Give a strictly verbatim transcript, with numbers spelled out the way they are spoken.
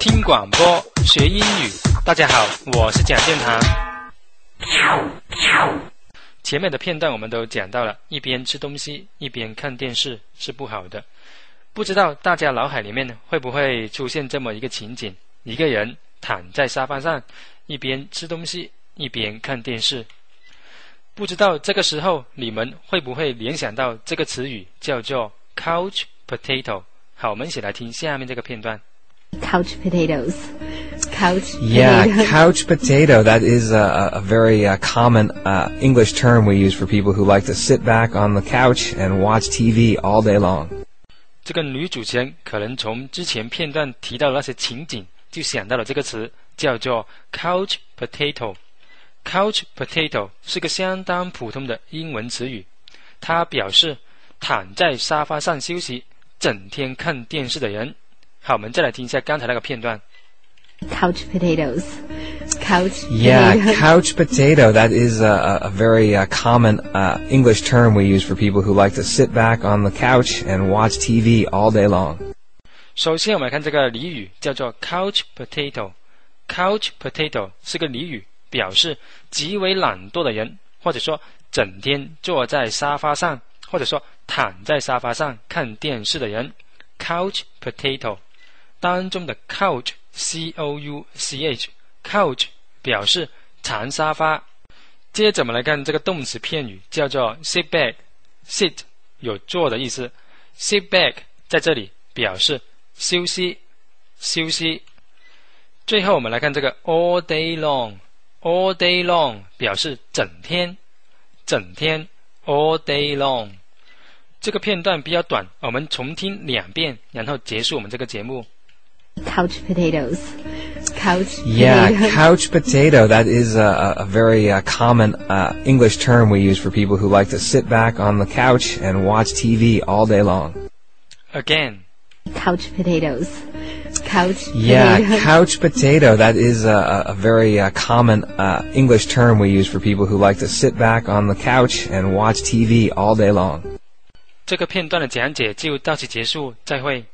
听广播学英语。大家好，我是蒋建堂。前面的片段我们都讲到了，一边吃东西一边看电视是不好的。不知道大家脑海里面会不会出现这么一个情景，一个人躺在沙发上，一边吃东西一边看电视。不知道这个时候你们会不会联想到这个词语叫做 couch potato。 好，我们一起来听下面这个片段。 Couch potatoes. Couch Yeah, potato. couch potato. That is a, a very uh, common uh, English term we use for people who like to sit back on the couch and watch T V all day long. 这个女主持人可能从之前片段提到的那些情景就想到了这个词，叫做 couch potato。Couch potato 是个相当普通的英文词语，它表示躺在沙发上休息，整天看电视的人。好，我们再来听一下刚才那个片段。 Couch potatoes. Couch Yeah, potato. couch potato. That is a, a very uh, common uh, English term we use for people who like to sit back on the couch and watch T V all day long. 首先我们来看这个俚语叫做 couch potato。Couch potato 是个俚语，表示极为懒惰的人，或者说整天坐在沙发上，或者说躺在沙发上看电视的人。 Couch potato 当中的 couch C O U C H couch 表示长沙发。接着我们来看这个动词片语叫做 sit back。 sit 有坐的意思， sit back 在这里表示休息休息。最后我们来看这个 all day long。 all day long 表示整天整天 all day long。 这个片段比较短，我们重听两遍，然后结束我们这个节目。 Couch potatoes. Couch Yeah, potato. couch potato. That is a, a very uh, common uh, English term we use for people who like to sit back on the couch and watch T V all day long. Again. Couch potatoes. Couch Yeah, potato. couch potato. That is a, a very uh, common uh, English term we use for people who like to sit back on the couch and watch T V all day long. 这个片段的讲解就到此结束，再会。